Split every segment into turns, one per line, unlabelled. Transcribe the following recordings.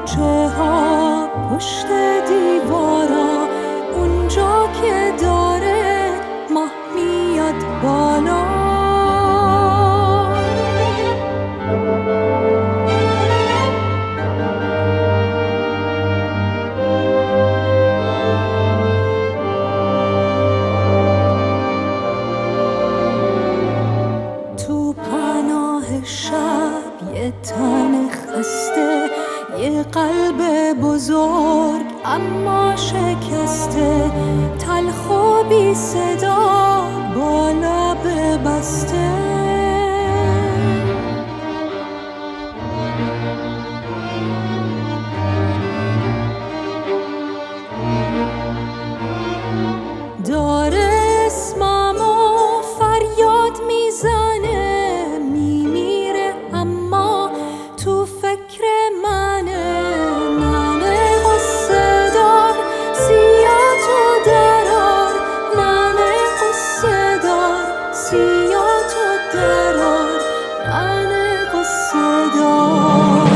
کوچه ها پشت دیوارا، اونجا که داره ماه میاد بالا. تو پناه شب یه تن خسته، یه قلب بزرگ اما شکسته، تلخ و بی صدا با لب بسته. داره اسممو فریاد میزنه، میمیره اما تو فکر منه. ننه قصه دار سیاه تو درار، ننه قصه دار سیاه تو درار، ننه قصه دار.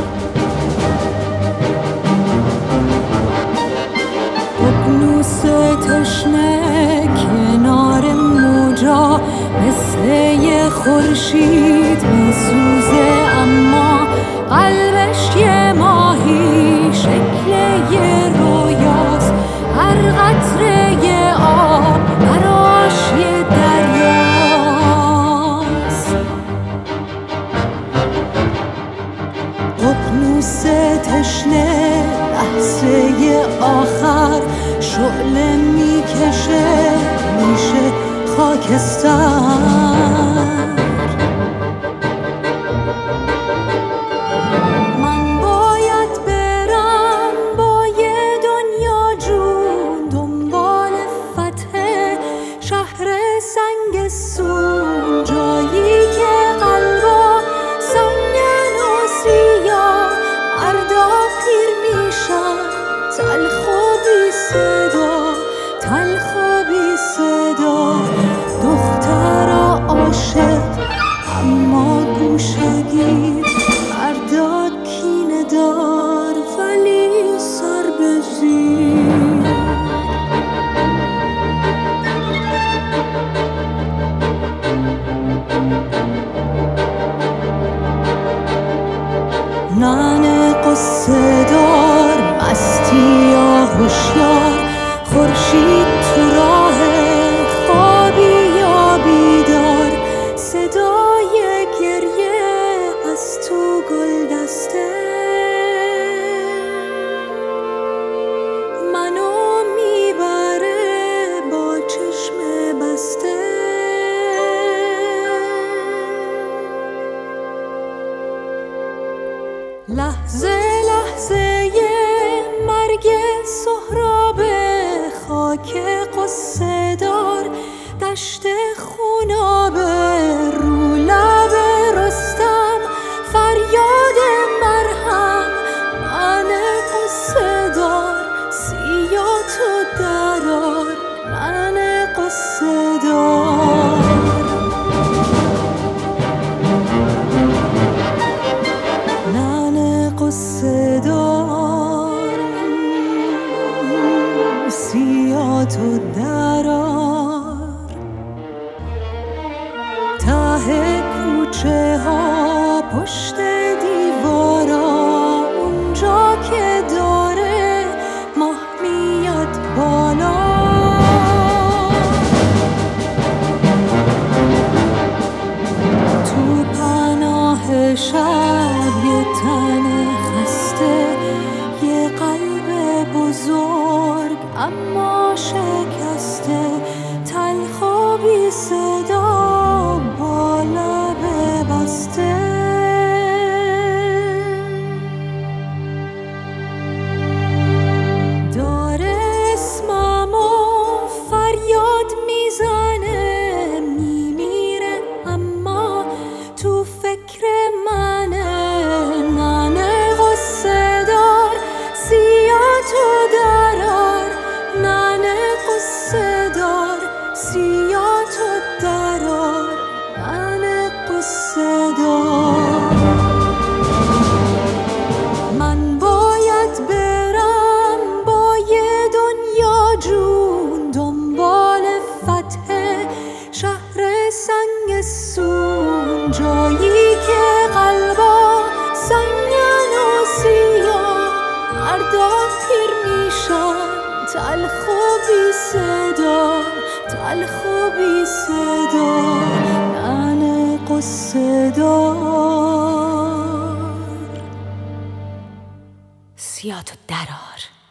ققنوس تشنه کنار موجا، مثل یه خورشید میسوزه اما قلبش یه ماهی، شکل یه رویاست، هر قطره یه آب براش یه دریاست. ققنوس تشنه لحظه آخر شعله میکشه، میشه خاکستر. من باید برم با یه دنیا جون، دنبال فتح شهر سنگستون، جایی که قلبا سنگن و سیاه، مردا پیر میشن تلخ و بی صدا، تلخ و بی صدا. دخترا عاشق اما گوشه‌گیر، مردا کینه دار ولی سر به زیر. ننه قصه دار مستی یا هوشیار، خورشید تو راه خوابی یا بیدار، صدای گریه از تو گلدسته منو میبره با چشم بسته. لحظه لحظه مرگ سهراب، خاک قصه دار دشت خوناب، رو لب رستم فریاد مرهم، ننه قصه دار سیاه تو درار، ننه قصه دار. قصه دار سیاه تو درار، ته کوچه ها پشت دیوارا، اونجا که داره ماه میاد بالا. تو پناه شب یه تن خسته، یه قلب بزرگ اما شکسته، تلخ و بی صدا با لب بسته. داره اسممو فریاد میزنه، میمیره اما تو فکر منه. ننه قصه دار سیاه تو درار، ننه قصه دار سیاه تو درار، ننه قصه دار. من با سیاتو درار.